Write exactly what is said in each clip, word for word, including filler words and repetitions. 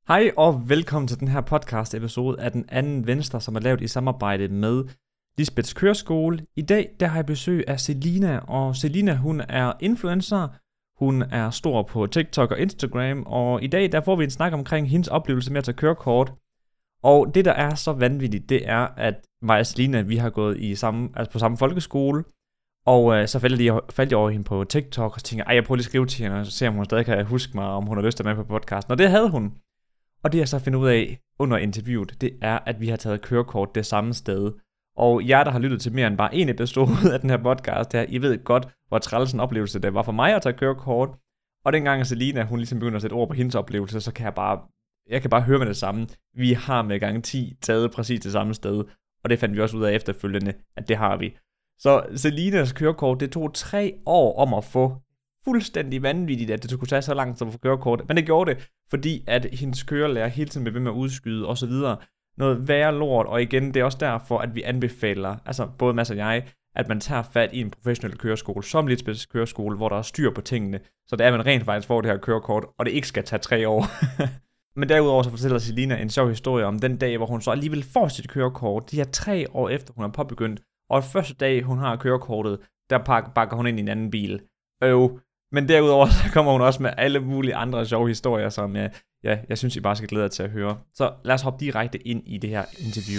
Hej og velkommen til den her podcast episode af Den Anden Venstre, som er lavet i samarbejde med Lisbeths Køreskole. I dag der har jeg besøg af Selina, og Selina hun er influencer, hun er stor på TikTok og Instagram, og i dag der får vi en snak omkring hendes oplevelse med at tage kørekort. Og det der er så vanvittigt, det er, at mig og Selina, vi har gået i samme, altså på samme folkeskole, og øh, så faldt jeg, faldt jeg over hende på TikTok, og så tænkte jeg, jeg prøver lige at skrive til hende, og se om hun stadig kan huske mig, om hun har lyst til at være med på podcasten. Og det havde hun. Og det jeg så finder ud af under interviewet, det er, at vi har taget kørekort det samme sted. Og jer, der har lyttet til mere end bare en episode af den her podcast, der, I ved godt, hvor træls en oplevelse det var for mig at tage kørekort. Og dengang Selina, hun ligesom begynder at sætte ord på hendes oplevelse, så kan jeg bare, jeg kan bare høre med det samme. Vi har med gang ti taget præcis det samme sted. Og det fandt vi også ud af efterfølgende, at det har vi. Så Selinas kørekort, det tog tre år om at få. Fuldstændig vanvittigt, at det skulle tage så langt som at få kørekort. Men det gjorde det, fordi at hendes kørelærer hele tiden blev ved med at udskyde og så videre. Noget værre lort, og igen, det er også derfor, at vi anbefaler, altså både Mads og jeg, at man tager fat i en professionel køreskole, som Lisbeths Køreskole, hvor der er styr på tingene, så det er, at man rent faktisk får det her kørekort, og det ikke skal tage tre år. Men derudover så fortæller Selina en sjov historie om den dag, hvor hun så alligevel får sit kørekort, de her tre år efter, hun har påbegyndt, og første dag, hun har kørekortet, der bakker hun ind i en anden bil. Øv. Men derudover så kommer hun også med alle mulige andre sjove historier, som jeg, ja, jeg synes, I bare skal glæde jer til at høre. Så lad os hoppe direkte ind i det her interview.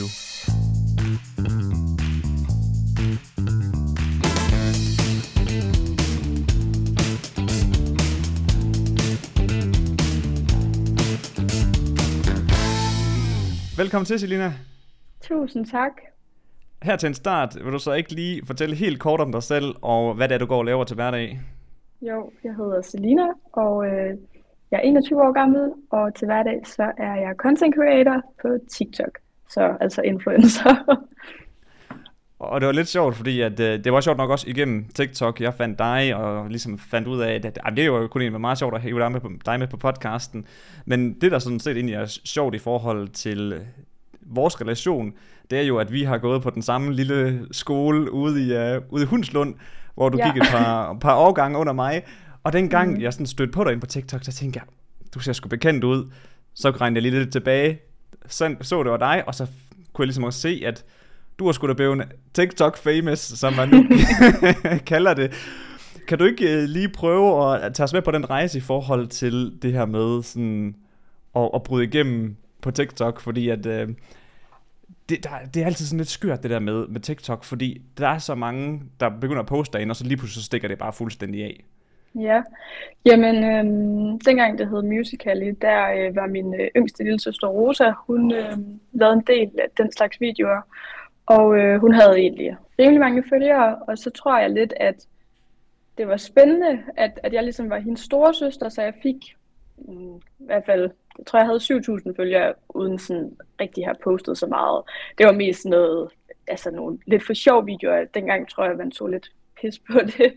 Velkommen til, Selina. Tusind tak. Her til en start vil du så ikke lige fortælle helt kort om dig selv, og hvad det er, du går og laver til hverdag? Jo, jeg hedder Selina, og øh, jeg er enogtyve år gammel, og til hverdag så er jeg content creator på TikTok, så altså influencer. Og det var lidt sjovt, fordi at, øh, det var sjovt nok også igennem TikTok, jeg fandt dig, og ligesom fandt ud af, at, at, at det var jo kun egentlig meget sjovt at have dig med, på, dig med på podcasten. Men det, der sådan set egentlig er sjovt i forhold til vores relation, det er jo, at vi har gået på den samme lille skole ude i, uh, ude i Hundslund, hvor du ja. gik et par, par årgange under mig. Og dengang mm. jeg sådan stødte på dig ind på TikTok, så tænkte jeg, du ser sgu bekendt ud. Så regnede jeg lige lidt tilbage, så, så det var dig, og så kunne jeg ligesom også se, at du er sgu da blevet TikTok famous, som man nu kalder det. Kan du ikke uh, lige prøve at tage os med på den rejse i forhold til det her med sådan at, at bryde igennem på TikTok, fordi at uh, Det, der, det er altid sådan lidt skørt det der med, med TikTok, fordi der er så mange, der begynder at poste derinde, og så lige pludselig så stikker det bare fuldstændig af. Ja, jamen øhm, dengang det hed Musical.ly, der øh, var min øh, yngste lille søster Rosa, hun øh, lavede en del af den slags videoer, og øh, hun havde egentlig rimelig mange følgere, og så tror jeg lidt, at det var spændende, at, at jeg ligesom var hendes store søster, så jeg fik mm, i hvert fald, jeg tror jeg havde syv tusind følgere, uden sådan rigtig at have postet så meget. Det var mest noget, altså nogle lidt for sjov videoer. Dengang tror jeg, man tog lidt pis på det.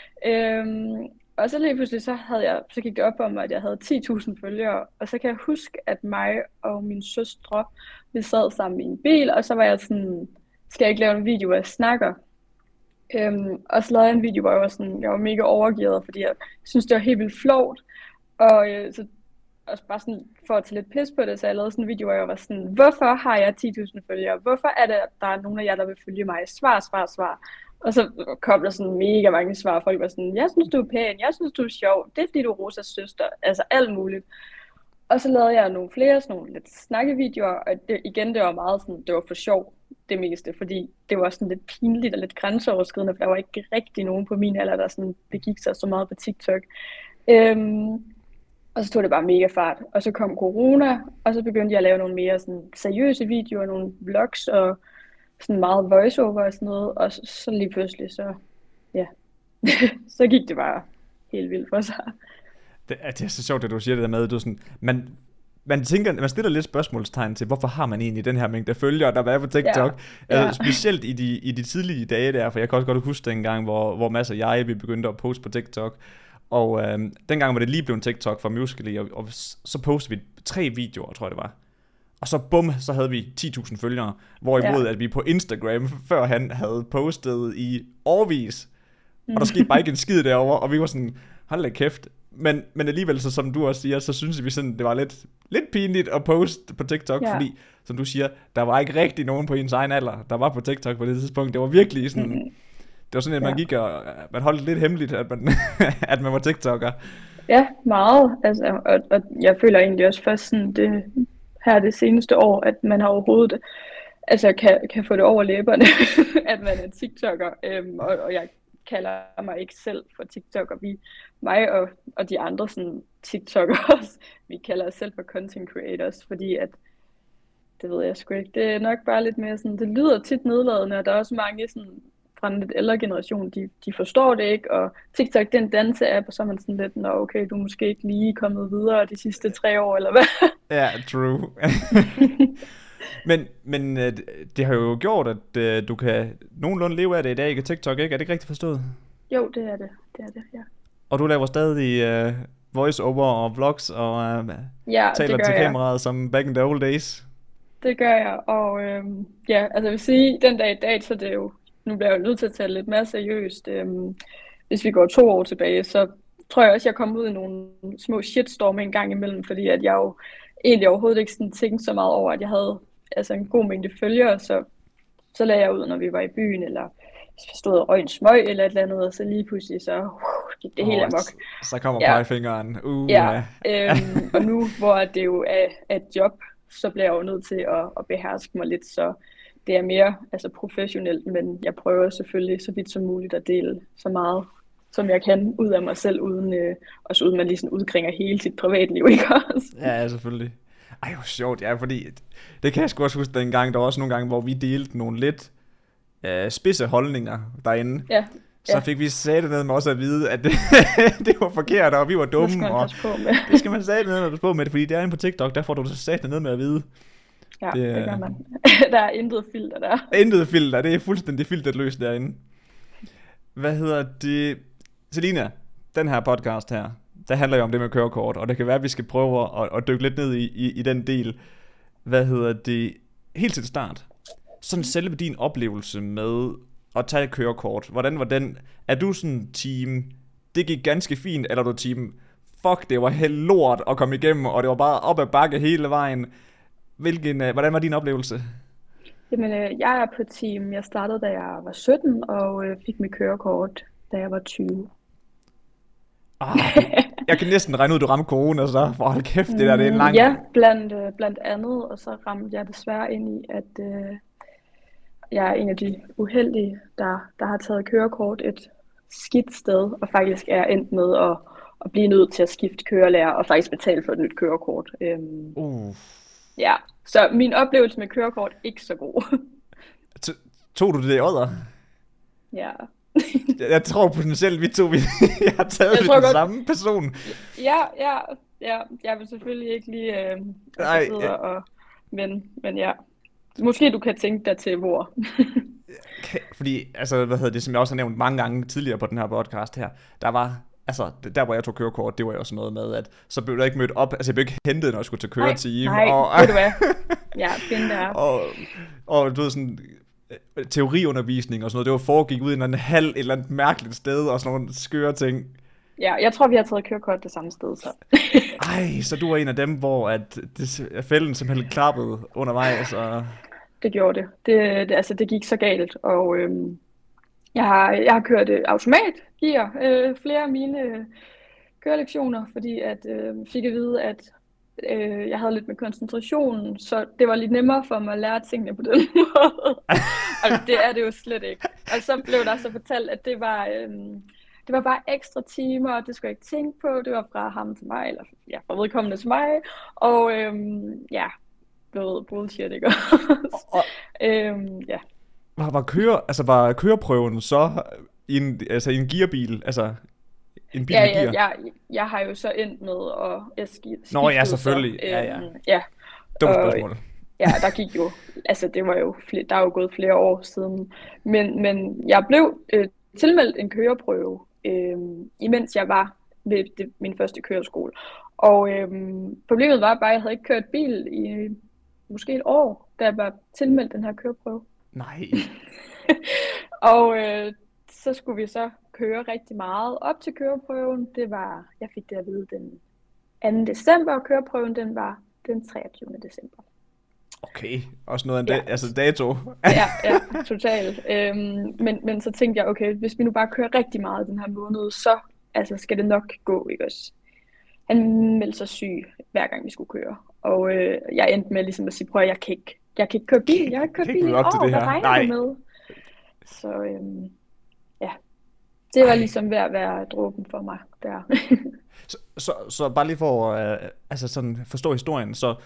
Øhm, og så lige pludselig, så, havde jeg, så gik det op om, at jeg havde ti tusind følgere. Og så kan jeg huske, at mig og min søstre, vi sad sammen i en bil, og så var jeg sådan, skal jeg ikke lave en video, hvor jeg snakker? Øhm, og så lavede jeg en video, hvor jeg var, sådan, jeg var mega overgivet, fordi jeg synes, det var helt vildt flovt. Og øh, så og bare sådan for at tage lidt pis på det, så jeg lavede sådan en video, hvor jeg var sådan, hvorfor har jeg ti tusind følgere? Hvorfor er det, at der er nogen af jer, der vil følge mig? Svar, svar, svar. Og så kom der sådan mega mange svar. Folk var sådan, jeg synes, du er pæn, jeg synes, du er sjov, det er fordi, du er Rosas søster. Altså alt muligt. Og så lavede jeg nogle flere, sådan nogle lidt snakkevideoer, og det, igen, det var meget sådan, det var for sjov, det meste, fordi det var sådan lidt pinligt og lidt grænseoverskridende, for der var ikke rigtig nogen på min alder, der sådan begik sig så meget på TikTok. Øhm, Og så tog det bare mega fart. Og så kom corona, og så begyndte jeg at lave nogle mere sådan seriøse videoer, nogle vlogs og sådan meget voiceover og sådan noget. Og så, så lige pludselig, så, ja, så gik det bare helt vildt for sig. Det er, det er så sjovt, at du siger det der med, at du sådan, man, man, tænker, man stiller lidt spørgsmålstegn til, hvorfor har man egentlig den her mængde følgere, der var på TikTok? Ja, ja. Altså, specielt i de, i de tidlige dage der, for jeg kan også godt huske dengang, hvor, hvor Mads og jeg, vi begyndte at poste på TikTok. Og øh, dengang var det lige blevet en TikTok fra Musical.ly, og, og så postede vi tre videoer, tror jeg det var. Og så bum, så havde vi ti tusind følgere. Hvorimod ja. at vi på Instagram, før han havde postet i årevis. Mm. Og der skete bare ikke en skid derovre, og vi var sådan, hold da kæft. Men, men alligevel, så som du også siger, så synes vi sådan, det var lidt, lidt pinligt at poste på TikTok, ja. Fordi, som du siger, der var ikke rigtig nogen på ens egen alder, der var på TikTok på det tidspunkt. Det var virkelig sådan, mm-hmm. det var sådan, at man ja. gik og, man holdt det lidt hemmeligt, at man, at man var TikToker. Ja, meget. Altså, og, og jeg føler egentlig også først sådan det her det seneste år, at man har overhovedet altså kan, kan få det over læberne, at man er TikToker. Øhm, og, og jeg kalder mig ikke selv for TikToker. Vi, mig og, og de andre sådan TikTokers, vi kalder os selv for content creators, fordi at, det ved jeg sgu ikke, det er nok bare lidt mere sådan, det lyder tit nedladende, og der er også mange sådan fra en lidt ældre generation, de, de forstår det ikke, og TikTok det er en danse-app, og så er man sådan lidt, nå okay, du er måske ikke lige kommet videre de sidste tre år, eller hvad? Ja, true. men men det har jo gjort, at du kan nogenlunde leve af det i dag, ikke? TikTok, ikke? Er det ikke rigtigt forstået? Jo, det er det, det er det, ja. Og du laver stadig uh, voice-over og vlogs, og uh, ja, taler til kameraet som back in the old days? Det gør jeg, og øhm, ja, altså jeg vil sige, den dag i dag, så det er jo, nu bliver jeg jo nødt til at tage det lidt mere seriøst. Øhm, hvis vi går to år tilbage, så tror jeg også, jeg kom ud i nogle små shitstorm en gang imellem, fordi at jeg jo egentlig overhovedet ikke sådan tænkte så meget over, at jeg havde altså en god mængde følgere, så, så lagde jeg ud, når vi var i byen, eller hvis vi stod og røg en smøg eller et eller andet, og så lige pludselig så uh, gik det oh, hele amok. Så kommer ja. pegefingeren. Uh, ja, øhm, og nu hvor det jo er, er et job, så bliver jeg jo nødt til at, at beherske mig lidt, så det er mere altså professionelt, men jeg prøver selvfølgelig så vidt som muligt at dele så meget, som jeg kan, ud af mig selv, uden, øh, også uden man lige sådan udkringer hele sit privatliv, ikke også? Ja, selvfølgelig. Ej, hvor sjovt, ja, fordi det kan jeg sgu også huske dengang, der var også nogle gange, hvor vi delte nogle lidt øh, spidse holdninger derinde. Ja. Så fik vi sat ned med også at vide, at det, det var forkert, og vi var dumme. Det skal man passe på med. Det skal man sat ned med, på med det, fordi det er inde på TikTok, der får du sat ned med at vide. Ja, det, det gør man. Der er intet filter der. Intet filter, det er fuldstændig filterløst derinde. Hvad hedder det? Selina, den her podcast her, der handler jo om det med kørekort, og det kan være, at vi skal prøve at, at dykke lidt ned i, i, i den del. Hvad hedder det? Helt til start. Sådan selve din oplevelse med at tage et kørekort. Hvordan var den? Er du sådan team, det gik ganske fint, eller er du team, fuck, det var helt lort at komme igennem, og det var bare op ad bakke hele vejen? Hvilken, uh, hvordan var din oplevelse? Jamen, øh, jeg er på team. Jeg startede, da jeg var sytten, og øh, fik mit kørekort, da jeg var tyve. Ah, jeg kan næsten regne ud, du ramte corona, så for hold kæft, det der, det er en lang... Ja, blandt, øh, blandt andet, og så ramte jeg desværre ind i, at øh, jeg er en af de uheldige, der, der har taget kørekort et skidt sted, og faktisk er endt med at, at blive nødt til at skifte kørelærer, og faktisk betale for et nyt kørekort. Øhm, uh. Ja, så min oplevelse med kørekort ikke så god. T- tog du det i odder? Ja. jeg, jeg tror potentielt, vi to vi jeg har taget jeg det den godt... samme person. Ja, ja, ja. Jeg vil selvfølgelig ikke lige øh, Nej, ja. og, men, men ja. Måske du kan tænke dig til hvor. Fordi, altså, hvad hedder det, som jeg også har nævnt mange gange tidligere på den her podcast her, der var... Altså, der hvor jeg tog kørekort, det var jo sådan noget med, at så blev der ikke mødt op, altså jeg blev ikke hentet, når jeg skulle til køretime. Nej, nej, og, ved du hvad? Ja, find det og, og du ved sådan, teoriundervisning og sådan noget, det var foregik ud i en eller anden halv, et eller andet mærkeligt sted, og sådan nogle skøre ting. Ja, jeg tror, vi har taget kørekort det samme sted, så. Ej, så du var en af dem, hvor at det, fælden simpelthen klappede undervejs, og... Det gjorde det. Det, det, altså, det gik så galt, og... Øhm... Jeg har, jeg har kørt øh, automatgear øh, flere af mine øh, kørelektioner, fordi at øh, fik at vide, at øh, jeg havde lidt med koncentrationen, så det var lidt nemmere for mig at lære tingene på den måde. Altså, det er det jo slet ikke. Og så blev der så fortalt, at det var, øh, det var bare ekstra timer, og det skulle jeg ikke tænke på. Det var fra ham til mig, eller ja, fra vedkommende til mig. Og øh, ja, blevet bullshit, ikke også? øh, ja. Var, var, køre, altså var køreprøven så i en, altså i en gearbil, altså en bil ja, med ja, gear? Ja, jeg har jo så endt med at skifte. Nå ja, selvfølgelig. Så, øhm, ja, ja. ja. Dumt spørgsmål. Ja, der gik jo, altså det var jo, flere, der er jo gået flere år siden. Men, men jeg blev øh, tilmeldt en køreprøve, øh, imens jeg var ved det, min første køreskole. Og øh, problemet var bare, at jeg havde ikke kørt bil i måske et år, da jeg var tilmeldt den her køreprøve. Nej. og øh, så skulle vi så køre rigtig meget op til køreprøven. Det var, jeg fik det at vide den anden december, og køreprøven den var den treogtyvende december. Okay, også noget af en Ja. da- altså dato. Ja, ja, totalt. Øhm, men, men så tænkte jeg, okay, hvis vi nu bare kører rigtig meget den her måned, så altså, skal det nok gå, ikke også? Han meldte sig syg, hver gang vi skulle køre. Og øh, jeg endte med ligesom at sige, prøv at jeg kan ikke, jeg kan ikke køre bil, jeg har ikke kørt Kan bil ikke i møde op til år, det hvad her. regner Nej. du med? Så øhm, ja, det var ligesom ved at være dråben for mig der. Så, så, så bare lige for at uh, altså sådan forstå historien, så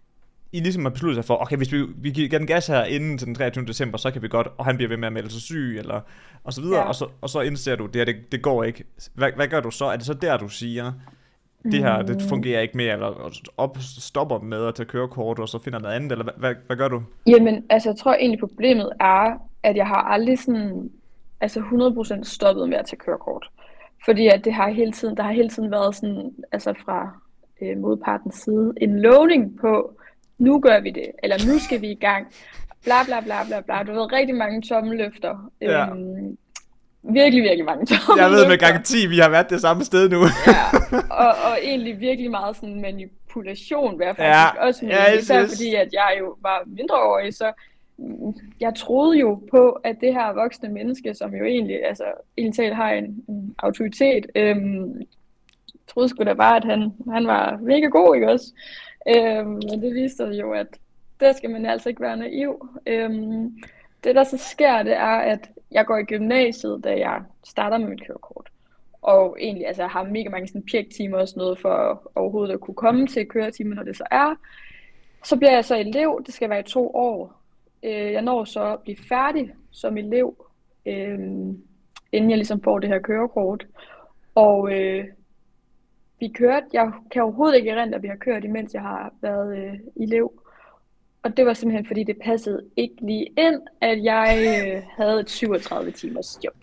I ligesom har besluttet sig for, okay, hvis vi, vi giver den gas her inden til den treogtyvende december, så kan vi godt, og han bliver ved med at melde sig syg, eller, og så videre, Ja. og, så, og så indser du, det her, det, det går ikke. Hvad, hvad gør du så? Er det så der, du siger, det her, det fungerer ikke mere, eller op, stopper med at tage kørekort, og så finder noget andet, eller hvad, hvad, hvad gør du? Jamen, altså jeg tror egentlig problemet er, at jeg har aldrig sådan, altså hundrede procent stoppet med at tage kørekort. Fordi at det har hele tiden, der har hele tiden været sådan, altså fra øh, modpartens side, en lovning på, nu gør vi det, eller nu skal vi i gang, bla bla bla bla bla. Du ved, rigtig mange tomme løfter. Ja. Øhm, virkelig, virkelig mange tomme Jeg ved med løfter. garanti, vi har været det samme sted nu. Ja, og, og egentlig virkelig meget sådan manipulation, vil jeg faktisk Ja, også mene, ja, jeg især synes- fordi at jeg jo var mindreårig, så mm, jeg troede jo på, at det her voksne menneske, som jo egentlig, altså egentlig talt har en, en autoritet, øhm, troede sgu da bare, at han, han var mega god, ikke også? Øhm, men det viste sig jo, at der skal man altså ikke være naiv. Øhm, det der så sker, det er, at jeg går i gymnasiet, da jeg starter med mit kørekort. Og egentlig, altså jeg har mega mange sådan pjektimer og sådan noget, for overhovedet at kunne komme til køretimer, når det så er. Så bliver jeg så elev, det skal være i to år. Øh, jeg når så at blive færdig som elev, øh, inden jeg ligesom får det her kørekort. Og øh, vi kørte, jeg kan overhovedet ikke erindre, at vi har kørt, imens jeg har været øh, elev. Og det var simpelthen, fordi det passede ikke lige ind, at jeg øh, havde et syvogtredive timers job.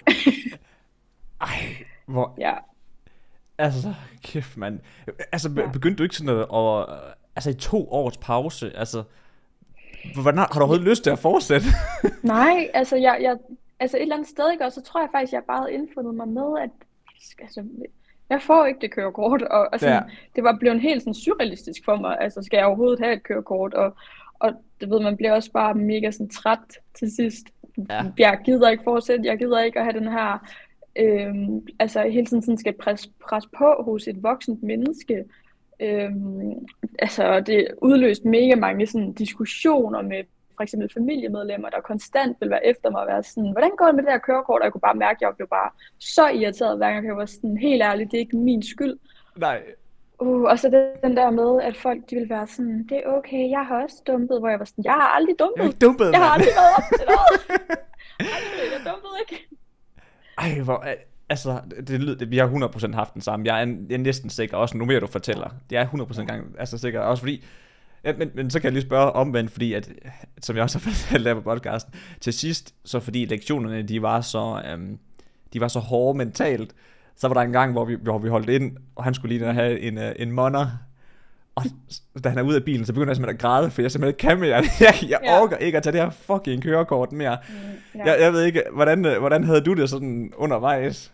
Ej, hvor, Ja. altså, kæft mand. Altså, be- Ja. begyndte du ikke sådan at, og, altså i to års pause, altså, hvordan har, har du overhovedet lyst til at fortsætte? Nej, altså, jeg, jeg, altså et eller andet sted, ikke? Og så tror jeg faktisk, jeg bare havde indfundet mig med, at altså, jeg får ikke det kørekort, og, og sådan, Ja. det var blevet helt sådan surrealistisk for mig, altså skal jeg overhovedet have et kørekort, og, og det ved man bliver også bare mega sådan træt til sidst. Ja. Jeg gider ikke fortsætte, jeg gider ikke at have den her, øhm, altså hele tiden sådan skal presse pres på hos et voksent menneske. Øhm, altså det udløste mega mange sådan diskussioner med for eksempel familiemedlemmer, der konstant vil være efter mig og være sådan, hvordan går det med det her kørekort? Og jeg kunne bare mærke, at jeg blev bare så irriteret, hver gang jeg var sådan, helt ærligt, det er ikke min skyld. Nej. Uh, og så det, den der med, at folk de vil være sådan, det er okay, jeg har også dumpet, hvor jeg var sådan, jeg har aldrig Jeg er dumpet. ikke dumpet, Jeg har mand. aldrig været op til noget. Aldrig, jeg dumpede ikke. Ej, hvor, altså, det lyder, det, vi har hundrede procent haft den samme. Jeg er, jeg er næsten sikker, også nu mere du fortæller. Det er hundrede procent gang, altså sikker, også fordi, ja, men, men så kan jeg lige spørge omvendt, fordi at, som jeg også har fortalt der på podcasten, til sidst, så fordi lektionerne, de var så, øhm, de var så hårde mentalt, så var der en gang, hvor vi, hvor vi holdt ind, og han skulle lige have en, øh, en monner, og da han er ude af bilen, så begynder jeg simpelthen at græde, for jeg simpelthen ikke kan mere. Jeg, jeg Ja. orker ikke at tage det her fucking kørekort mere. Mm, Jeg, jeg ved ikke, hvordan, øh, hvordan havde du det sådan undervejs?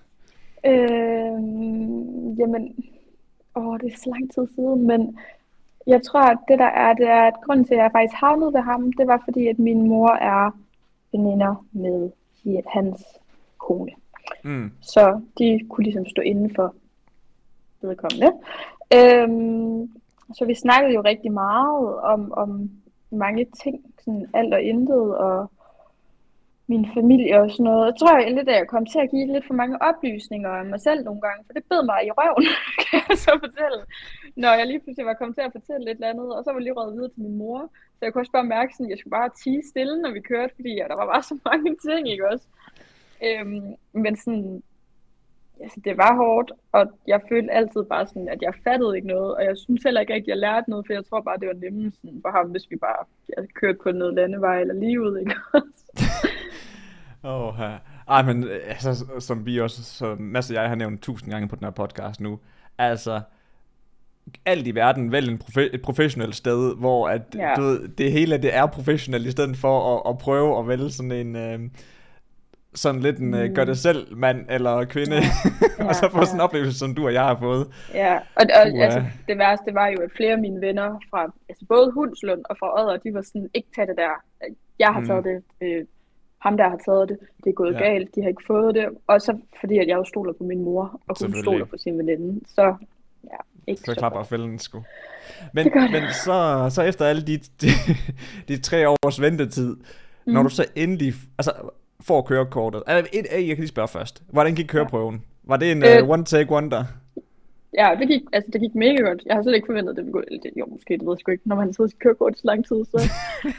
Øhm, jamen, åh, det er så lang tid siden, men jeg tror, at det der er, det er, at grunden til, at jeg faktisk havnede ved ham, det var fordi, at min mor er veninder med hans kone. Mm. Så de kunne ligesom stå inden for vedkommende. Øhm, så vi snakkede jo rigtig meget om, om mange ting, sådan alt og intet, og min familie og sådan noget. Jeg tror jeg lidt, at jeg kom til at give lidt for mange oplysninger om mig selv nogle gange, for det bed mig i røven, kan jeg så fortælle. Når jeg lige pludselig var kommet til at fortælle lidt andet, og så var jeg lige røget videre til min mor. Så jeg kunne også bare mærke, at jeg skulle bare tie stille, når vi kørte, fordi ja, der var bare så mange ting, ikke også? Øhm, men sådan, altså det var hårdt, og jeg følte altid bare sådan, at jeg fattede ikke noget, og jeg synes heller ikke rigtig, at jeg lærte noget, for jeg tror bare, det var nemmest for ham, hvis vi bare ja, kørte på noget landevej eller livet, ikke også? Åh, oh, ja. Ej, men altså, som vi også, som Mads og jeg har nævnt tusind gange på den her podcast nu, altså, alt i verden, vælg en profe- et professionelt sted, hvor at, Ja. du ved, det hele det er professionelt, i stedet for at, at prøve at vælge sådan en, øh, sådan lidt en uh, gør det selv mand eller kvinde, Ja, ja, og så få ja. sådan en oplevelse, som du og jeg har fået. Ja, og, og Puha. altså, det værste var jo, at flere af mine venner fra altså både Hundslund og fra Odder, de var sådan, ikke tage det der. Jeg har Mm. taget det, øh, ham der har taget det, det er gået Ja. galt, de har ikke fået det. Og så fordi, at jeg jo stoler på min mor, og hun Selvfølgelig. stoler på sin veninde, så ja, ikke Så så klapper godt. fælden sgu. Men, Det gør det. men så, så efter alle de, de, de tre års ventetid, mm. når du så endelig altså, får kørekortet. Altså, et, jeg kan lige spørge først. Hvordan gik køreprøven? Var det en Øh, uh, one take wonder? Ja, det gik, altså, det gik mega godt. Jeg har slet ikke forventet, at det ville gå. Eller det, jo, måske, det ved jeg sgu ikke, når man har siddet i kørekort så lang tid. Så.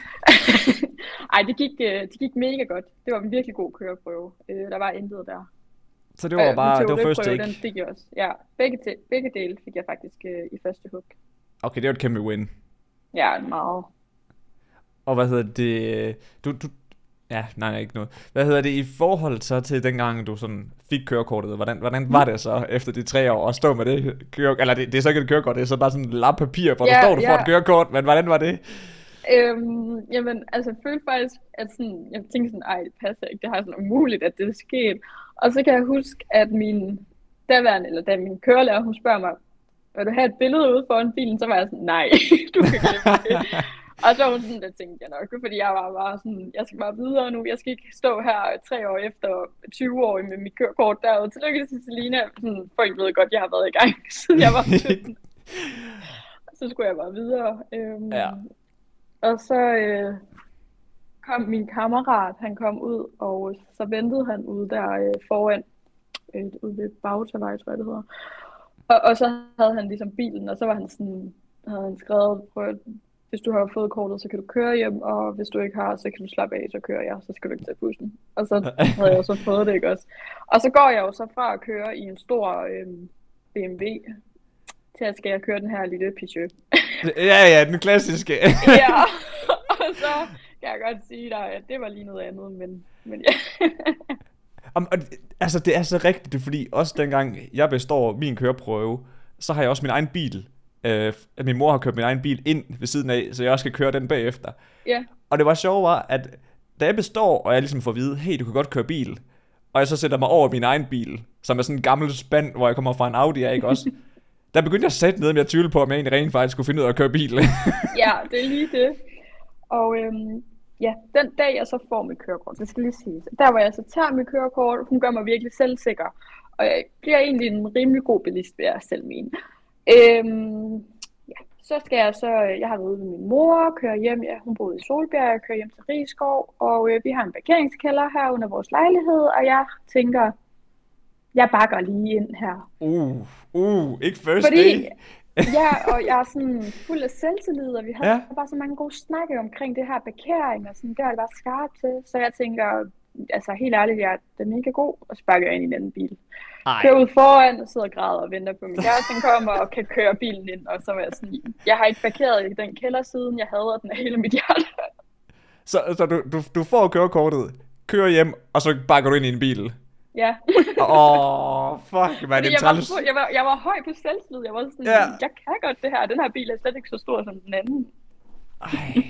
Ej, det gik, øh, det gik mega godt. Det var en virkelig god køreprøve. Øh, der var intet der. Så det var Øh, bare, min det var first teoriprøve, take. den fik jeg også. Ja, begge, te- begge dele fik jeg faktisk øh, i første hug. Okay, det var et kæmpe win. Ja, meget. Og hvad hedder det? Du, du, ja, nej, nej, ikke noget. Hvad hedder det i forhold så til dengang, du sådan fik kørekortet? Hvordan, hvordan var det så efter de tre år at stå med det kørekort? Eller det, det er så ikke et kørekort, det er så bare sådan en lap papir, hvor Ja, der står, du ja. får et kørekort. Men hvordan var det? Øhm, jamen, altså, jeg følte faktisk, at sådan, jeg tænkte sådan, ej, det passer ikke, det har sådan umuligt, at det er sket. Og så kan jeg huske, at min daværende, eller da min kørelærer, hun spørger mig, vil du have et billede ude foran bilen? Så var jeg sådan, nej, du kan glemme det. Og så var hun sådan, det tænkte jeg nok, fordi jeg var bare sådan, jeg skal bare videre nu, jeg skal ikke stå her tre år efter tyve år med mit kørekort derude. Tillykke til Selina, sådan, folk ved godt, jeg har været i gang, siden jeg var sytten. Så skulle jeg bare videre. Øhm, Ja. Og så øh, kom min kammerat, han kom ud, og så ventede han ude der øh, foran, øh, ude ved Bautavej, tror jeg det hedder. Og, og så havde han ligesom bilen, og så var han sådan, havde han skrevet, prøv at, hvis du har fået kortet, så kan du køre hjem, og hvis du ikke har, så kan du slappe af, så kører jeg, så skal du ikke tage bussen. Og så havde jeg jo så fået det, ikke også? Og så går jeg jo så fra at køre i en stor øh, B M W, til at skal jeg køre den her lille Peugeot. Ja, ja, den klassiske. Ja, og så kan jeg godt sige dig, at det var lige noget andet, men, men ja. Om, og, altså, det er så rigtigt, det er fordi også dengang jeg består min køreprøve, så har jeg også min egen bil. Øh, at min mor har kørt min egen bil ind ved siden af, så jeg også skal køre den bagefter. Ja. Og det var sjovt var, at da jeg består, og jeg ligesom får at vide, hey, du kan godt køre bil, og jeg så sætter mig over min egen bil, som er sådan en gammel spand, hvor jeg kommer fra en Audi, ikke også? Der begyndte jeg at sætte ned, om jeg tvivlede på, om jeg egentlig rent faktisk skulle finde ud af at køre bil. Ja, det er lige det. Og øhm, ja, den dag jeg så får mit kørekort, det skal lige siges, der hvor jeg så tager mit kørekort, hun gør mig virkelig selvsikker. Og jeg bliver egentlig en rimelig god bilist, vil jeg selv mene. Øhm, ja, så skal jeg så, jeg har været ude med min mor, kører hjem, ja, hun boede i Solbjerg, jeg kører hjem til Rigskov, og øh, vi har en parkeringskælder her under vores lejlighed, og jeg tænker, jeg bakker lige ind her. Uh, uh, ikke first Fordi, day. ja, og jeg er sådan fuld af selvtillid, og vi havde Ja. bare så mange gode snakke omkring det her parkering, og sådan, det var det bare skarpt til. Så jeg tænker, altså helt ærligt, jeg er mega god, og så bakker jeg ind i en anden bil. Ej. Kører ud foran, og sidder og græder og venter på, at min kæreste kommer og kan køre bilen ind, og så var jeg sådan, jeg har ikke parkeret i den kælder siden, jeg hader den af hele mit hjerte. Så, så du, du, du får kørekortet, kører hjem, og så bakker du ind i en bil. Ja. Åh, oh, fuck, man, det jeg, er var, træls. så- jeg, var, jeg var høj på selvtillid, jeg var sådan, Ja. jeg kan godt det her, den her bil er slet ikke så stor som den anden. Ej.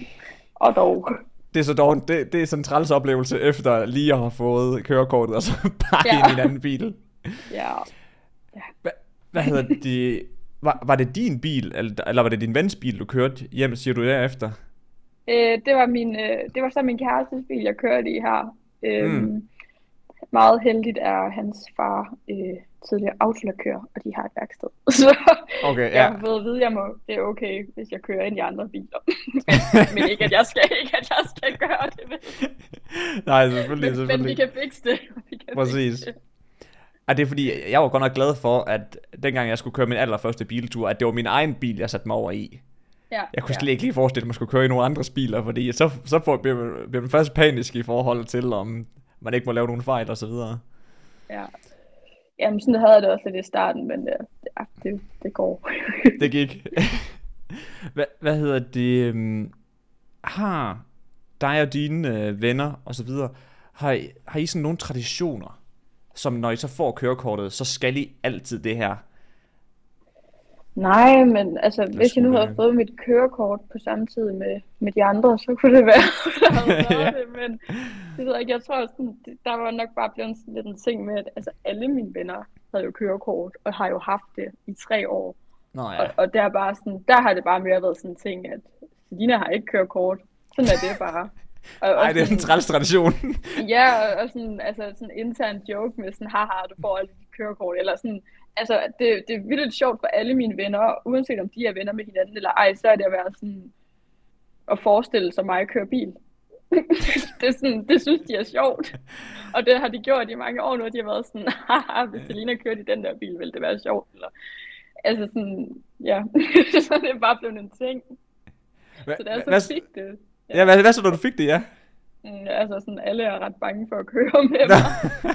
Og dog. Det er så dog, det, det er sådan en træls oplevelse, efter lige at have fået kørekortet, og så bakke Ja. ind i en anden bil. Ja. Hva, hvad hedder det? Var, var det din bil, eller, eller var det din vens bil, du kørte hjem, siger du derefter? Øh, det var min, øh, det var så min kærestes bil, jeg kørte i her. Øh, Mm. Meget heldigt er hans far øh, tidligere autolakør, og de har et værksted. Så Okay, jeg ja. har fået at vide, at jeg må, det er okay, hvis jeg kører ind i andre biler. Men ikke, at jeg skal, ikke, at jeg skal gøre det. Vel? Nej, selvfølgelig, Men, men selvfølgelig. vi kan fikse det. Vi kan Præcis. fikse det. Ej, det er fordi, jeg var godt nok glad for, at dengang jeg skulle køre min allerførste biltur, at det var min egen bil, jeg satte mig over i. Ja, Jeg kunne ja. slet ikke lige forestille mig, at man skulle køre i nogle andres biler, fordi så, så får, bliver, man, bliver man først panisk i forhold til, om man ikke må lave nogen fejl og så videre. Ja. Jamen, sådan havde jeg det også lidt i starten, men øh, ja, det, det går. Det gik. hvad, hvad hedder det? Um, har dig og dine øh, venner og så videre, har I, har I sådan nogle traditioner, som når I så får kørekortet, så skal I altid det her? Nej, men altså, Eller hvis jeg nu skulle havde det... fået mit kørekort på samme tid med, med de andre, så kunne det være, der havde ja. været det, men det ved jeg ikke, jeg tror sådan, det- der var nok bare blevet sådan lidt en ting med, at altså, alle mine venner havde jo kørekort, og har jo haft det i tre år, Nå og, ja. og der, er bare sådan, der har det bare mere været sådan en ting, at Selina har ikke kørekort, sådan er det bare. Og, og Ej, det er en sådan, træls tradition. ja, og, og sådan, altså sådan en intern joke med sådan, haha, du får alle de kørekort, eller sådan, altså det, det er vildt sjovt for alle mine venner, uanset om de er venner med hinanden eller ej, så er det at være sådan, at forestille sig mig at køre bil. det, er sådan, det synes de er sjovt, og det har de gjort i mange år nu, de har været sådan, haha, hvis Selina kørte i den der bil, ville det være sjovt, eller, altså sådan, ja, så det er bare blevet en ting, Hva, så det er så hvad, fik det. Ja, ja hvad, hvad så, når du fik det, ja? Mm, altså sådan, alle er ret bange for at køre med mig.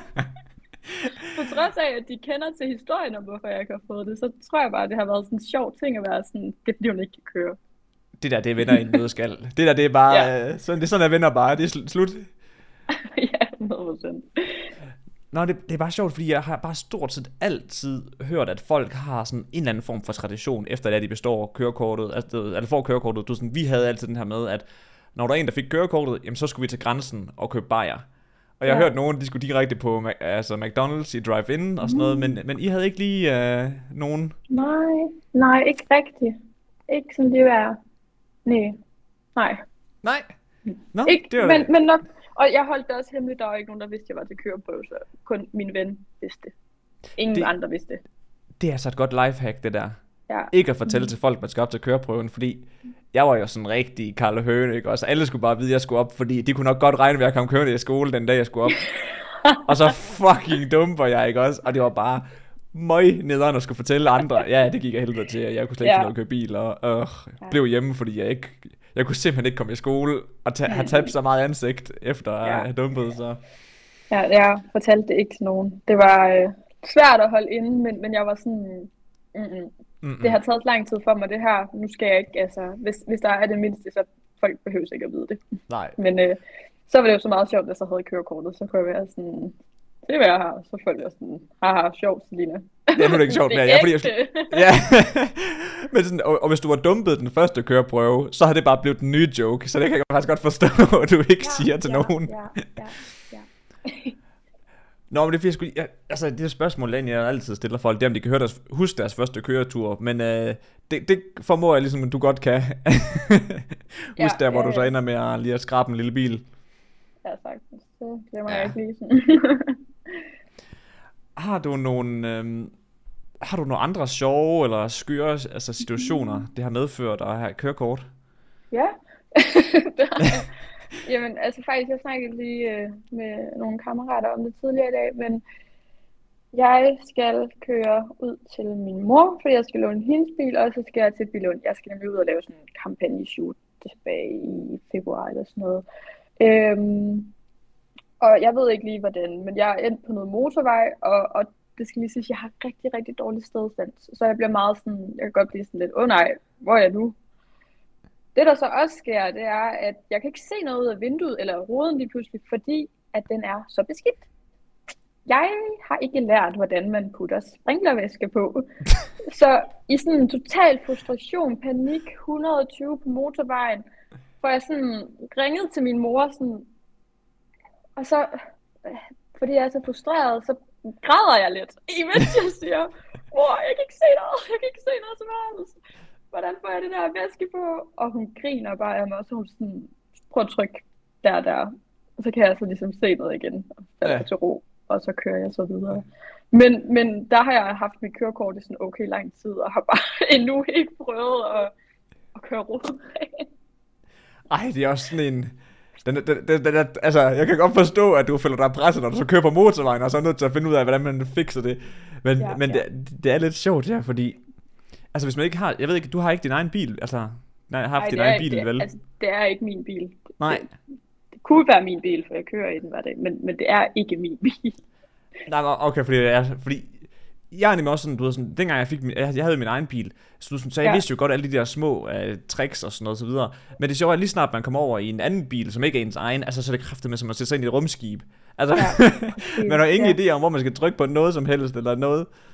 På trods af, at de kender til historien om, hvorfor jeg ikke har fået det, så tror jeg bare, at det har været sådan en sjov ting at være sådan, det er fordi hun ikke kan køre. Det der, det er venner i en nødskal. Det der, det er bare, Ja. øh, sådan, det er sådan, at venner bare, det er sl- slut. Ja, hundrede procent. Nå, det, det er bare sjovt, fordi jeg har bare stort set altid hørt, at folk har sådan en eller anden form for tradition, efter at de består kørekortet, altså, eller får kørekortet. Du, sådan, vi havde altid den her med, at når der er en, der fik kørekortet, jamen så skulle vi til grænsen og købe bajer. Og jeg har Ja. hørt nogen, de skulle direkte på Ma- altså McDonald's i drive-in og sådan noget, men, men I havde ikke lige øh, nogen... Nej, nej, ikke rigtigt. Ikke sådan det er. Nej, nej. Nej. Nå, Ikke, det var men, men nok. Og jeg holdt det også hemmeligt, der var ikke nogen, der vidste, at jeg var til køreprøve, så kun min ven vidste det. Ingen Det- det... andre vidste det. Det er altså et godt lifehack, det der. Ja. Ikke at fortælle til folk, man skal op til køreprøven, fordi jeg var jo sådan rigtig Karl Høne, ikke? Og så alle skulle bare vide, at jeg skulle op, fordi de kunne nok godt regne med, at jeg kom kørende i skole den dag, jeg skulle op. Og så fucking dumper jeg, ikke også? Og det var bare møg nederen at skulle fortælle andre. Ja, det gik jeg helvede til, at jeg kunne slet ikke Ja. finde ud af at køre bil, og øh, blev hjemme, fordi jeg ikke... Jeg kunne simpelthen ikke komme i skole og ta- have tabt så meget ansigt, efter at Ja. have dumpet, så... Ja, jeg fortalte det ikke til nogen. Det var øh, svært at holde inde, men, men jeg var sådan, mm-mm. Mm-mm. Det har taget lang tid for mig, det her. Nu skal jeg ikke, altså, hvis, hvis der er det mindste, så folk behøver ikke at vide det. Nej. Men øh, så var det jo så meget sjovt, hvis jeg havde kørekortet, så kunne jeg være sådan, det er hvad jeg har. Så folk er sådan, haha, sjovt, Selina. Ja, nu er det ikke sjovt Det mere. er Ja, fordi jeg, ægte. ja. Men sådan, og, og hvis du var dumpet den første køreprøve, så har det bare blevet den nye joke, så det kan jeg faktisk godt forstå, at du ikke siger til ja, nogen. Ja, ja, ja. Nå, men det er fordi, jeg skulle, jeg, altså det er spørgsmål, jeg altid stiller folk, det er, om de kan høre deres, huske deres første køretur, men øh, det, det formår jeg ligesom, at du godt kan. Husk Ja, der, hvor ja, du så ja. ender med at lige at skrabe en lille bil. Ja, sagtens. Så glemmer Ja. jeg ikke lige sådan. Har du nogle, øh, har du nogle andre sjove eller skøre altså situationer, det har medført at have kørekort? Ja, det har jeg. Jamen, altså faktisk, jeg snakkede lige øh, med nogle kammerater om det tidligere i dag, men jeg skal køre ud til min mor, fordi jeg skal låne hendes bil, og så skal jeg til Billund. Jeg skal nemlig ud og lave sådan en kampagneshoot tilbage i februar eller sådan noget. Øhm, og jeg ved ikke lige hvordan, men jeg er endt på noget motorvej, og, og det skal lige sige, at jeg har rigtig, rigtig dårlig stedstand. Så jeg bliver meget sådan, jeg kan godt blive sådan lidt, åh oh, nej, hvor er jeg nu? Det der så også sker, det er, at jeg kan ikke se noget ud af vinduet eller ruden lige pludselig, fordi at den er så beskidt. Jeg har ikke lært, hvordan man putter sprinklervæske på. Så i sådan en total frustration, panik, et hundrede og tyve på motorvejen, får jeg sådan ringet til min mor, sådan, og så, fordi jeg er så frustreret, så græder jeg lidt, imens jeg siger, mor, jeg kan ikke se noget, jeg kan ikke se noget som helst. Hvordan får jeg det der væske på? Og hun griner bare af mig, og så hun sådan, prøv at trykke der der. Og så kan jeg så ligesom se noget igen, og falder Ja. til ro, og så kører jeg så videre. Men, men der har jeg haft mit kørekort i sådan okay lang tid, og har bare endnu ikke prøvet at, at køre roden af. Ej, det er også sådan en... Den, den, den, den, den, altså, jeg kan godt forstå, at du føler dig presset, når du så kører på motorvejen, og så er nødt til at finde ud af, hvordan man fikser det. Men, Ja, men ja. Det, det er lidt sjovt, ja, fordi... Altså, hvis man ikke har... Jeg ved ikke, du har ikke din egen bil, altså... Nej, jeg har haft Ej, din det er, egen bil, det, vel? altså, det er ikke min bil. Nej. Det, det kunne være min bil, for jeg kører i den hver dag, men, men det er ikke min bil. Nej, men okay, fordi, jeg, fordi jeg er nemlig også sådan, du ved, sådan, dengang jeg fik min, jeg, jeg havde min egen bil, så, du, sådan, så jeg Ja. vidste jo godt alle de der små uh, tricks og sådan noget, så videre. Men det sjove er, at lige snart man kommer over i en anden bil, som ikke er ens egen, altså så er det kraftigt med, som at sætte sig ind i et rumskib. Altså, Ja, man har ingen ja. idé om, hvor man skal trykke på noget som helst, eller noget.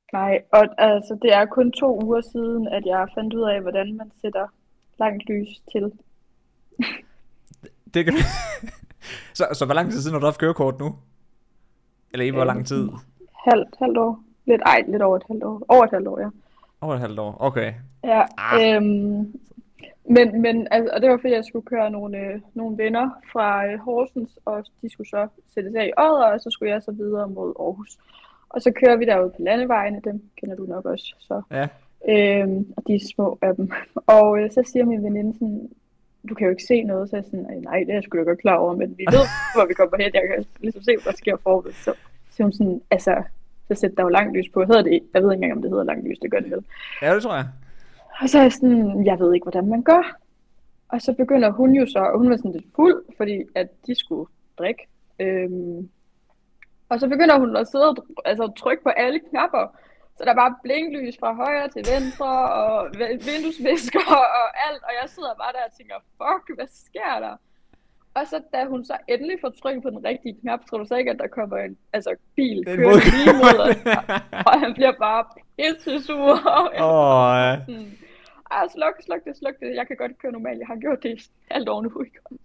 Nej, og altså, det er kun to uger siden, at jeg fandt ud af, hvordan man sætter langt lys til. Det kan... så, så hvor lang tid siden har du haft kørekort nu? Eller i hvor lang tid? Øhm, halvt, halvt år. Lidt, ej, lidt over et halvt år. Over et halvt år, ja. Over et halvt år, okay. Ja, Ah. øhm, men, men altså, og det var fordi, jeg skulle køre nogle, øh, nogle venner fra øh, Horsens, og de skulle så sættes af i Odder, og så skulle jeg så videre mod Aarhus. Og så kører vi derude på landevejene, dem kender du nok også, så. Ja. Øhm, og de er små af dem. Og øh, så siger min veninde sådan, du kan jo ikke se noget, så jeg sådan, nej, det er jeg sgu da godt klar over, men vi ved, hvor vi kommer hen, jeg kan ligesom se, hvad der sker forved. Så siger hun sådan, altså, så sætter der jo langt lys på, hedder det, jeg ved ikke engang, om det hedder langt lys, det gør det vel. Ja, det tror jeg. Og så er jeg sådan, jeg ved ikke, hvordan man gør. Og så begynder hun jo så, og hun var sådan lidt fuld, fordi at de skulle drikke. Øhm, og så begynder hun at sidde og altså, trykke på alle knapper. Så der er bare blinklys fra højre til venstre, og vinduesvisker og alt. Og jeg sidder bare der og tænker, fuck, hvad sker der? Og så da hun så endelig får trykket på den rigtige knap, tror du så ikke, at der kommer en altså, bil kørende lige mod os. Og han bliver bare pissesur. Åh, oh, ja. Ej, sluk, sluk det, sluk det. Jeg kan godt køre normalt. Jeg har gjort det i halvt år nu.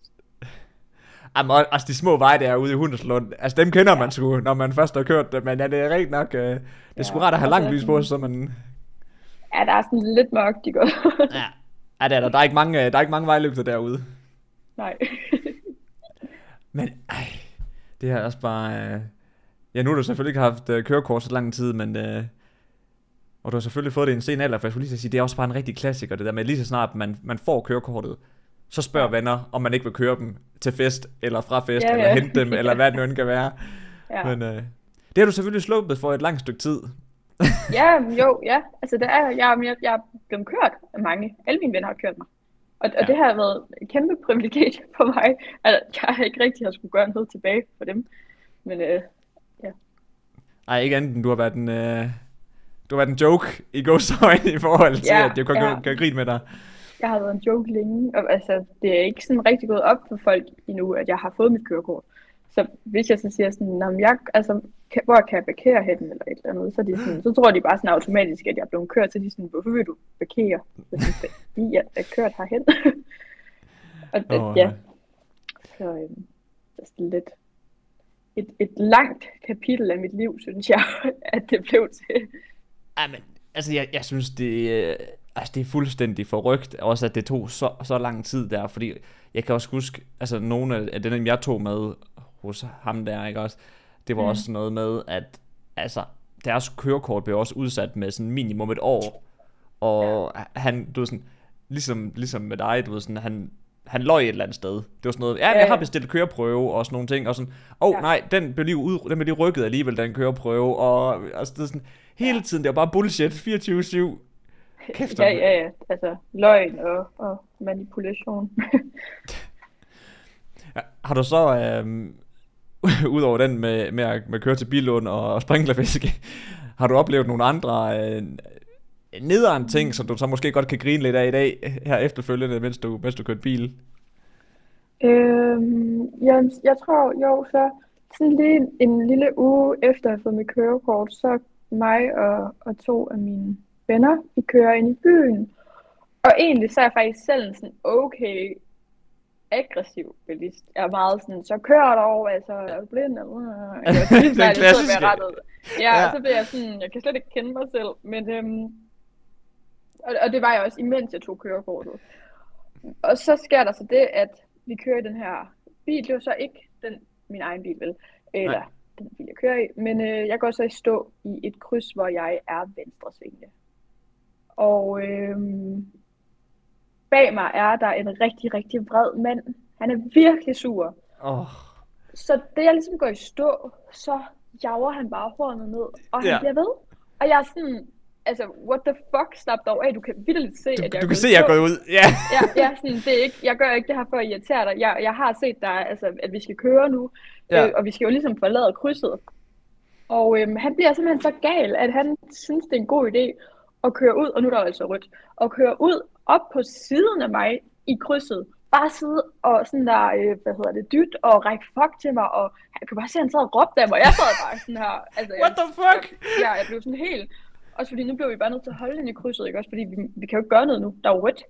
Jamen, altså de små veje derude i Hundeslund, altså dem kender man sgu, når man først har kørt det, men ja, det er rigtig nok, øh, det er sgu rart at have langt lys på, så man... Ja, der er sådan lidt mørkt, de går. ja, ja det er der. Der er ikke mange, der er ikke mange vejlygter derude. Nej. men, ej, det her er også bare... Øh... Ja, nu har du selvfølgelig ikke haft øh, kørekort så lang tid, men... Øh... Og du har selvfølgelig fået det i en sen alder, for jeg skulle lige sige, det er også bare en rigtig klassiker, det der med lige så snart man, man får kørekortet, så spørger ja. venner, om man ikke vil køre dem til fest, eller fra fest, ja, ja. eller hente dem, ja. eller hvad det nu end kan være. Ja. Men øh, det har du selvfølgelig sluppet for et langt stykke tid. ja, jo, ja. Altså, det er, jeg, jeg, jeg er blevet kørt af mange. Alle mine venner har kørt mig. Og, og ja. det har været et kæmpe privilegiet for mig. Altså, jeg har ikke rigtig har skulle gøre noget tilbage for dem. Men øh, ja. Ej, ikke andet end du har været en, øh, du har været en joke i gåseøjne i forhold til, ja, at jeg kan, ja. kan grine med dig. Jeg har været en joke længe, og altså, det er ikke sådan rigtig gået op for folk endnu, at jeg har fået mit kørekort. Så hvis jeg så siger sådan, jeg, altså, kan, hvor kan jeg parkere hen, eller et eller andet, så, de sådan, så tror de bare sådan automatisk, at jeg er blevet kørt, så de sådan, hvorfor vil du parkere? Fordi jeg er kørt herhen. og det, oh, ja. Så øhm, det er sådan lidt et, et langt kapitel af mit liv, synes jeg, at det blev til. Jamen, altså, jeg, jeg synes, det... Øh... Altså, det er fuldstændig forrygt, også at det tog så, så lang tid der, fordi jeg kan også huske, altså nogle af dem, jeg tog med hos ham der, ikke også, det var mm. også noget med, at altså, deres kørekort blev også udsat med sådan minimum et år, og ja. han, du ved sådan, ligesom, ligesom med dig, du ved sådan, han, han løj et eller andet sted. Det var sådan noget, ja, ja jeg har bestilt køreprøve og sådan nogle ting, og sådan, åh oh, ja. nej, den blev lige, ud, den blev lige rykket alligevel, den køreprøve, og altså, det er sådan, hele tiden, det var bare bullshit, fireogtyve syv. Kæft, ja, ja, ja. Altså løgn og, og manipulation. ja, har du så, øh, udover den med, med at med køre til Billund og, og sprinklerfiske, har du oplevet nogle andre øh, nederen ting, som du så måske godt kan grine lidt af i dag, her efterfølgende, mens du, mens du kørte bil? Øhm, jeg, jeg tror, jo, så sådan lige en lille uge efter jeg har fået mit kørekort, så mig og, og to af mine venner, vi kører ind i byen, og egentlig så er jeg faktisk selv en sådan okay aggressiv bilist. Jeg er meget sådan, så kører der over, altså er du blind eller jeg er lige snart, jeg sidder med rettet. Ja, ja, og så bliver jeg sådan, jeg kan slet ikke kende mig selv, men øhm, og, og det var jeg også, imens jeg tog kørekortet. Og så sker der så det, at vi kører i den her bil, det var så ikke den, min egen bil, vel, eller nej. Den bil, jeg kører i, men øh, jeg går så i stå i et kryds, hvor jeg er venstresvingende. Og øhm, bag mig er der en rigtig, rigtig vred mand. Han er virkelig sur. Oh. Så da jeg ligesom går i stå, så jager han bare hornet ned, og han ja. bliver ved. Og jeg er sådan, altså, what the fuck, slap dog af, du kan vitterligt se, du, at jeg Du kan se, at jeg er gået ud, ja. ja, ja sådan, det er ikke, jeg gør ikke det her for at irritere dig. Jeg, jeg har set dig, altså, at vi skal køre nu, ja. øh, og vi skal jo ligesom forlade krydset. Og øhm, han bliver simpelthen så gal, at han synes, det er en god idé at køre ud, og nu er der altså rødt, og køre ud op på siden af mig i krydset. Bare sidde og sådan der, øh, hvad hedder det, dyt og række fuck til mig, og jeg kunne bare se, at han sad og råbte af mig, og jeg sad bare sådan her. Altså, what jeg, the fuck? Jeg, ja, jeg blev sådan helt, Også fordi nu bliver vi bare nødt til at holde den i krydset, ikke? Også fordi vi, vi kan jo ikke gøre noget nu. Der er jo rødt.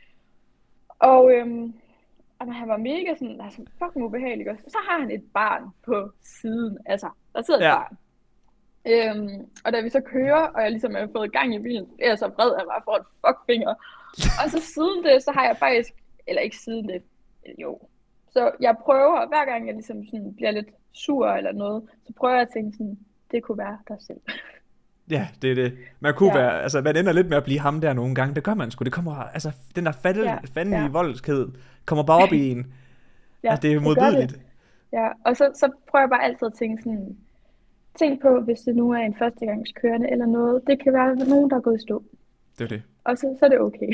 Og øhm, altså, han var mega sådan, altså fucking ubehagelig også. Så har han et barn på siden. Altså, der sidder et Ja. barn. Øhm, og da vi så kører, og jeg ligesom har fået gang i bilen, er jeg så vred, at jeg bare får et fuckfinger. Og så siden det, så har jeg faktisk, eller ikke siden det, jo. Så jeg prøver, hver gang jeg ligesom sådan bliver lidt sur eller noget, så prøver jeg at tænke sådan, det kunne være dig selv. Ja, det er det. Man kunne Ja. være, altså man ender lidt med at blive ham der nogle gange. Det gør man sgu. Det kommer, altså den der fandel, Ja, fandelige ja. voldsked kommer bare op i en. Ja, Altså, det er gør modbydeligt. Ja, og så, så prøver jeg bare altid at tænke sådan, tænk på, hvis det nu er en førstegangskørende eller noget, det kan være nogen, der er gået i stå. Det er det. Og så, så er det okay.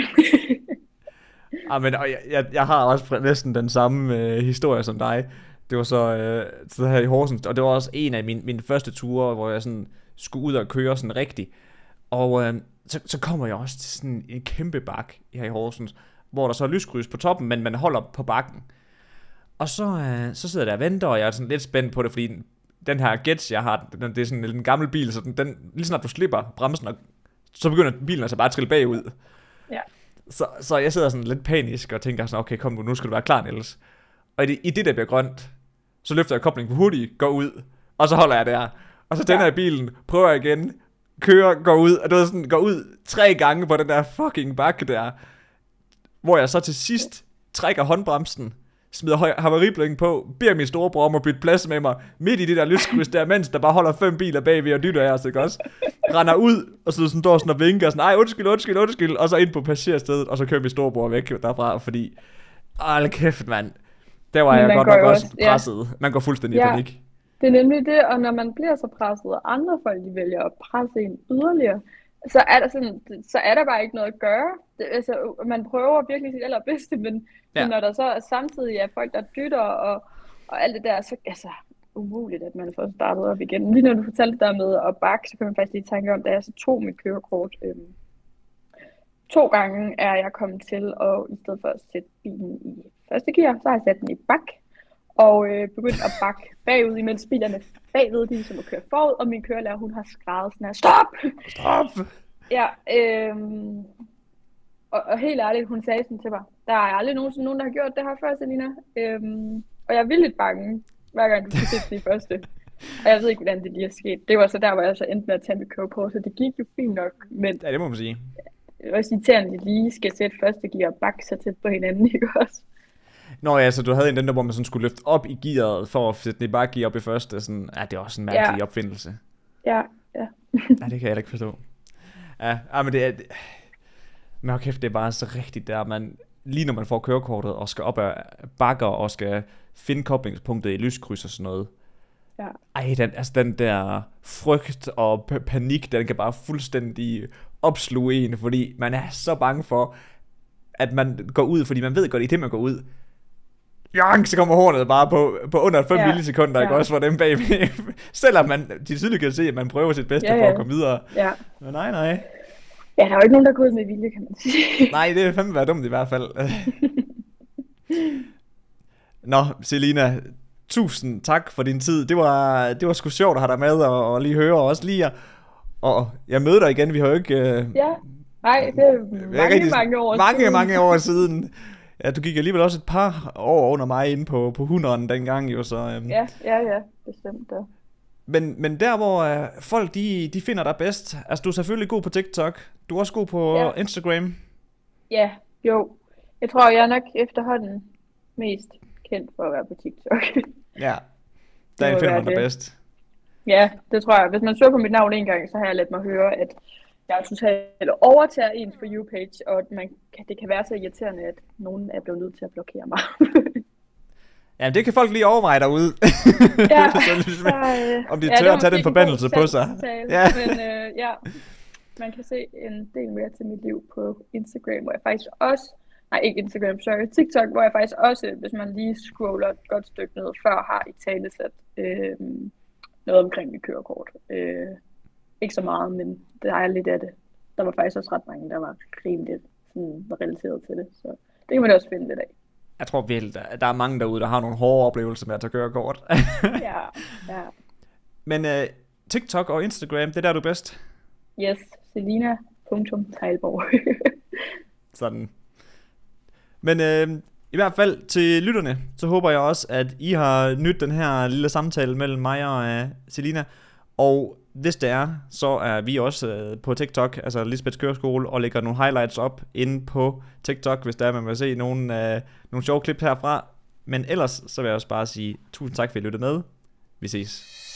Ah, men, og jeg, jeg, jeg har også næsten den samme øh, historie som dig. Det var så, øh, så her i Horsens, og det var også en af mine, mine første ture, hvor jeg sådan skulle ud og køre sådan rigtigt. Og øh, så, så kommer jeg også til sådan en kæmpe bak her i Horsens, hvor der så er lyskryds på toppen, men man holder på bakken. Og så, øh, så sidder jeg der og venter, og jeg er sådan lidt spændt på det, fordi den her Getz, jeg har, den, det er sådan en gammel bil, så den, den lige snart du slipper bremsen, og, så begynder bilen altså bare at trille bagud. Ja. Så, så jeg sidder sådan lidt panisk og tænker sådan, okay, kom nu, nu skal du være klar, Niels. Og i det, i det der bliver grønt, så løfter jeg koblingen for hurtigt, går ud, og så holder jeg der. Og så tænder jeg bilen, prøver jeg igen, kører, går ud, og du ved sådan, går ud tre gange på den der fucking bakke der, hvor jeg så til sidst trækker håndbremsen, smider havariblikken på, beder min storebror om at bytte plads med mig, midt i det der lyskryds der, mens der bare holder fem biler bagved og dytter af os, ikke også? Render ud, og så sådan, står sådan og vinker, sådan, ej, undskyld, undskyld, undskyld, og så ind på passagerstedet, og så kører min storebror væk derfra, fordi, hold kæft, mand, der var Men jeg man godt går nok jo også også- ja. presset. Man går fuldstændig i Ja. panik. Det er nemlig det, og når man bliver så presset, og andre folk de vælger at presse en yderligere, så er der sådan, så er der bare ikke noget at gøre. Det, altså, man prøver virkelig sit allerbedste, men, Ja. men når der så er samtidig er folk, der dytter og, og alt det der, så altså umuligt, at man får startet op igen. Lige når du fortalte der med at bakke, så kan man faktisk lige tænke om, da jeg så tog mit kørekort. Øhm, to gange er jeg kommet til, og i stedet for at sætte bilen i første gear, så har jeg sat den i bak, og øh, begyndt at bakke bagud, imens bilerne bagved, de som at køre forud, og min kørelærer, hun har skreget sådan her, stop! Stop! Ja, øhm, og, og helt ærligt, hun sagde sådan til mig, der er aldrig nogensinde nogen, der har gjort det her før, Selina. Øhm, og jeg er vildt bange, hver gang du skal sætte det i første. Og jeg ved ikke, hvordan det lige er sket. Det var så der, hvor jeg så endte med at tage mit kørekort, så det gik jo fint nok. Men Ja, det må man sige. det er også irriterende, at de lige skal sætte første gear og bakke så tæt på hinanden, ikke også? Nå ja, så du havde en den der, hvor man sådan skulle løfte op i gearet, for at sætte den i bakke op i første. Sådan, ja, det er også en mærkelig Ja. opfindelse. Ja, ja. Nej, det kan jeg heller ikke forstå. Ja, ja men det er... Men hold kæft, det er bare så rigtigt der, man... Lige når man får kørekortet og skal op ad bakker og skal finde koblingspunktet i lyskryds og sådan noget. Ja. Ej, den, altså den der frygt og p- panik, den kan bare fuldstændig opsluge en, fordi man er så bange for, at man går ud, fordi man ved godt, i det man går ud, jang, så kommer hornet bare på, på under fem Ja, millisekunder, ikke ja. også for dem bagved. Selvom man de tydeligt kan se, at man prøver sit bedste Ja, for ja. at komme videre. Ja. Men nej, nej. Ja, der er jo ikke nogen, der går ud med vilje, kan man sige. Nej, det er fandme være dumt i hvert fald. Nå, Selina, tusind tak for din tid. Det var, det var sgu sjovt at have dig med og, og lige høre og også lige at, og jeg møder dig igen. Vi har jo ikke... Øh, Ja, nej, det er mange, rigtig- mange år mange, siden. mange år siden. Ja, du gik alligevel også et par år under mig inde på, på hundreden dengang jo, så... Øhm. Ja, ja, ja, bestemt da. Men, men der, hvor øh, folk, de, de finder dig bedst, altså du er selvfølgelig god på TikTok, du er også god på Ja. Instagram. Ja, jo. Jeg tror, jeg er nok efterhånden mest kendt for at være på TikTok. Ja, Det der må finder være man dig det. bedst. Ja, det tror jeg. Hvis man søger på mit navn en gang, så har jeg ladet mig høre, at jeg er totalt overtager ens for you-page, og at man, kan- det kan være så irriterende, at nogen er blevet nødt til at blokere mig. Ja, det kan folk lige overveje derude. Ja, Så ligesom, så, øh, om de ja, tør det var at tage den måske en forbandelse god på sig. salgstale, Ja. Men øh, ja, man kan se en del mere til mit liv på Instagram, hvor jeg faktisk også, nej ikke Instagram, sorry, TikTok, hvor jeg faktisk også, hvis man lige scroller et godt stykke ned, før har i talesat øh, noget omkring mit kørekort. Øh, ikke så meget, men der er lidt af det. Der var faktisk også ret mange, der var rimelig sådan, relateret til det, så det kan man også finde lidt af. Jeg tror virkelig, der, der er mange derude, der har nogle hårde oplevelser med at tage kørekort. Ja, ja. Men uh, TikTok og Instagram, det er der, du er bedst. Yes, selina punktum teglborg. Sådan. Men øh, i hvert fald til lytterne, så håber jeg også, at I har nydt den her lille samtale mellem mig og uh, Selina. Og hvis det er, så er vi også uh, på TikTok, altså Lisbeths Køreskole, og lægger nogle highlights op inde på TikTok, hvis der er, man vil se nogle, uh, nogle sjove klip herfra. Men ellers, så vil jeg også bare sige tusind tak, for at I lyttede med. Vi ses.